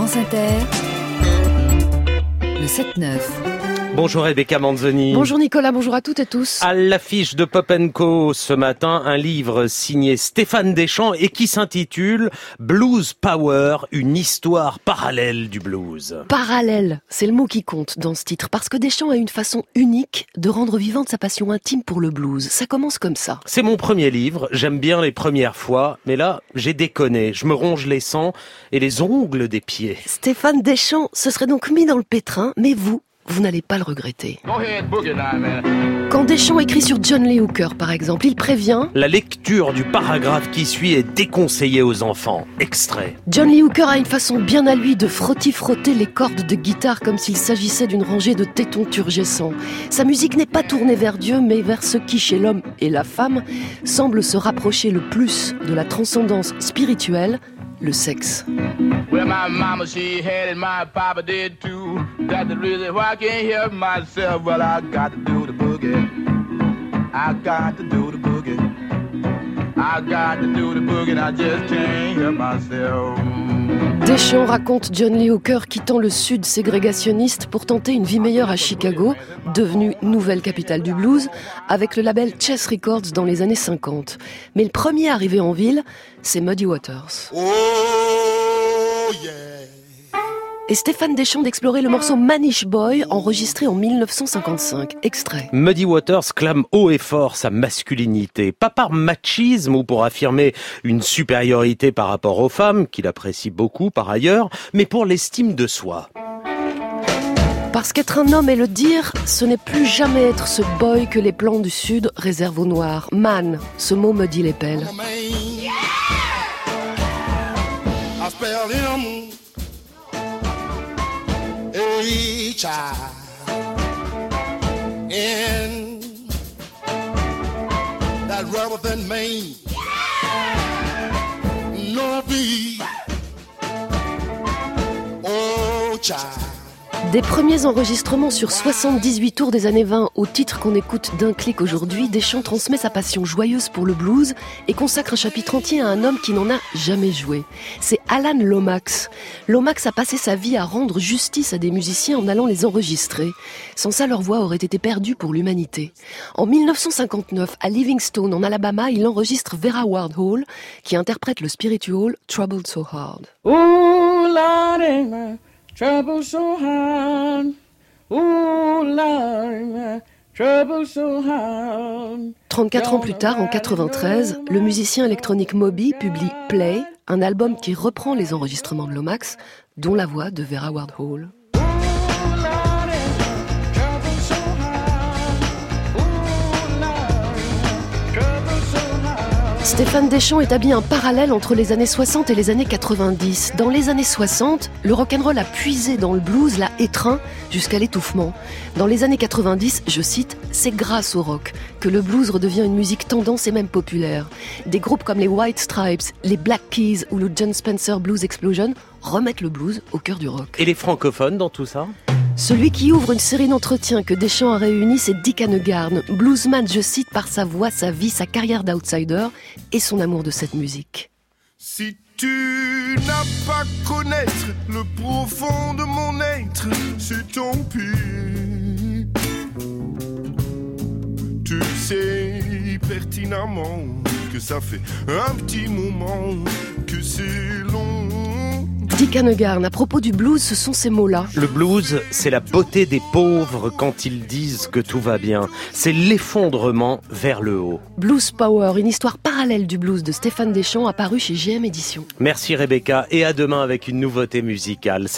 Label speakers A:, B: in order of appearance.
A: France Inter, le 7-9.
B: Bonjour Rebecca Manzoni.
C: Bonjour Nicolas, bonjour à toutes et tous.
B: À l'affiche de Pop & Co ce matin, un livre signé Stéphane Deschamps et qui s'intitule Blues Power, une histoire parallèle du blues.
C: Parallèle, c'est le mot qui compte dans ce titre, parce que Deschamps a une façon unique de rendre vivante sa passion intime pour le blues. Ça commence comme ça.
B: C'est mon premier livre, j'aime bien les premières fois, mais là, j'ai déconné. Je me ronge les sangs et les ongles des pieds.
C: Stéphane Deschamps se serait donc mis dans le pétrin, mais vous n'allez pas le regretter. Quand Deschamps écrit sur John Lee Hooker, par exemple, il prévient:
B: la lecture du paragraphe qui suit est déconseillée aux enfants. Extrait.
C: John Lee Hooker a une façon bien à lui de frotter les cordes de guitare comme s'il s'agissait d'une rangée de tétons turgescents. Sa musique n'est pas tournée vers Dieu, mais vers ce qui, chez l'homme et la femme, semble se rapprocher le plus de la transcendance spirituelle, le sexe.
D: Well, my mama, she had it, my papa did too. That's the reason why I can't help myself. Well, I got to do the boogie. I got to do the boogie. I got to do the boogie, and I just can't help myself.
C: Deschamps raconte John Lee Hooker quittant le sud ségrégationniste pour tenter une vie meilleure à Chicago, devenue nouvelle capitale du blues, avec le label Chess Records dans les années 50. Mais le premier arrivé en ville, c'est Muddy Waters.
E: Oh, yeah.
C: Et Stéphane Deschamps d'explorer le morceau Manish Boy, enregistré en 1955. Extrait.
B: Muddy Waters clame haut et fort sa masculinité, pas par machisme ou pour affirmer une supériorité par rapport aux femmes, qu'il apprécie beaucoup par ailleurs, mais pour l'estime de soi.
C: Parce qu'être un homme et le dire, ce n'est plus jamais être ce boy que les plans du Sud réservent aux Noirs. Man, ce mot me dit les pelles.
E: A child in that rubber than Maine, no beat. Oh child.
C: Des premiers enregistrements sur 78 tours des années 20 au titre qu'on écoute d'un clic aujourd'hui, Deschamps transmet sa passion joyeuse pour le blues et consacre un chapitre entier à un homme qui n'en a jamais joué. C'est Alan Lomax. Lomax a passé sa vie à rendre justice à des musiciens en allant les enregistrer. Sans ça, leur voix aurait été perdue pour l'humanité. En 1959, à Livingstone, en Alabama, il enregistre Vera Wardhall, qui interprète le spiritual Troubled So Hard.
F: Oh, Lord, trouble so hard, oh Lord, trouble so hard.
C: 34 ans plus tard, en 93, le musicien électronique Moby publie Play, un album qui reprend les enregistrements de Lomax, dont la voix de Vera Wardhall. Stéphane Deschamps établit un parallèle entre les années 60 et les années 90. Dans les années 60, le rock'n'roll a puisé dans le blues, l'a étreint jusqu'à l'étouffement. Dans les années 90, je cite, c'est grâce au rock que le blues redevient une musique tendance et même populaire. Des groupes comme les White Stripes, les Black Keys ou le John Spencer Blues Explosion remettent le blues au cœur du rock.
B: Et les francophones dans tout ça ?
C: Celui qui ouvre une série d'entretiens que Deschamps a réunis, c'est Dick Annegarn, bluesman, je cite, par sa voix, sa vie, sa carrière d'outsider et son amour de cette musique.
E: Si tu n'as pas connaître le profond de mon être, c'est tant pis. Tu sais pertinemment que ça fait un petit moment que c'est long.
C: Dick Annegarn, à propos du blues, ce sont ces mots-là.
B: Le blues, c'est la beauté des pauvres quand ils disent que tout va bien. C'est l'effondrement vers le haut.
C: Blues Power, une histoire parallèle du blues de Stéphane Deschamps, apparu chez GM Éditions.
B: Merci Rebecca, et à demain avec une nouveauté musicale.